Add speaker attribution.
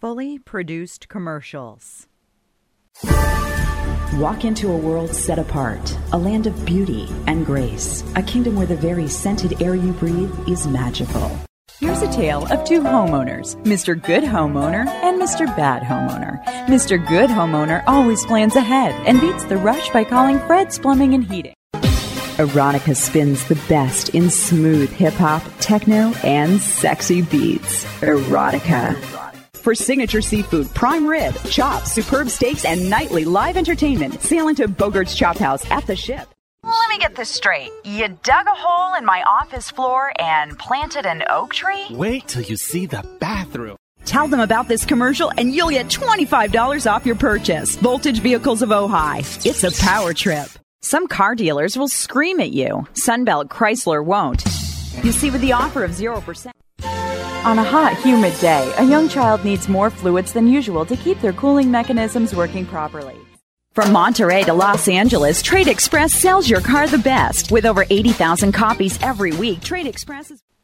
Speaker 1: thoughtfully produced commercials.
Speaker 2: Walk into a world set apart, a land of beauty and grace, a kingdom where the very scented air you breathe is magical.
Speaker 3: Here's a tale of two homeowners, Mr. Good Homeowner and Mr. Bad Homeowner. Mr. Good Homeowner always plans ahead and beats the rush by calling Fred's Plumbing and Heating.
Speaker 2: Erotica spins the best in smooth hip-hop, techno, and sexy beats. Erotica. For signature seafood, prime rib, chops, superb steaks, and nightly live entertainment, sail into Bogart's Chop House at the Ship.
Speaker 4: Let me get this straight. You dug a hole in my office floor and planted an oak tree?
Speaker 5: Wait till you see the bathroom.
Speaker 2: Tell them about this commercial and you'll get $25 off your purchase. Voltage Vehicles of Ojai. It's a power trip. Some car dealers will scream at you. Sunbelt Chrysler won't. You see, with the offer of 0%.
Speaker 3: On a hot, humid day, a young child needs more fluids than usual to keep their cooling mechanisms working properly.
Speaker 2: From Monterey to Los Angeles, Trade Express sells your car the best. With over 80,000 copies every week, Trade Express is...